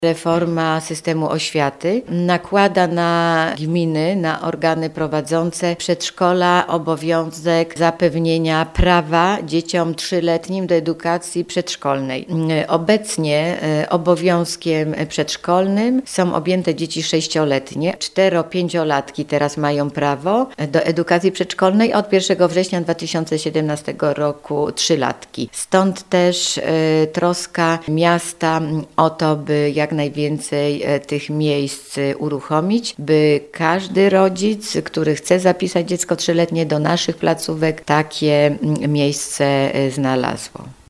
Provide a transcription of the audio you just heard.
Reforma systemu oświaty nakłada na gminy, na organy prowadzące przedszkola obowiązek zapewnienia prawa dzieciom 3-letnim do edukacji przedszkolnej. Obecnie obowiązkiem przedszkolnym są objęte dzieci 6-letnie. 4-5-latki teraz mają prawo do edukacji przedszkolnej, od 1 września 2017 roku 3-latki. Stąd też troska miasta o to, by jak najwięcej tych miejsc uruchomić, by każdy rodzic, który chce zapisać dziecko 3-letnie do naszych placówek, takie miejsce znalazło.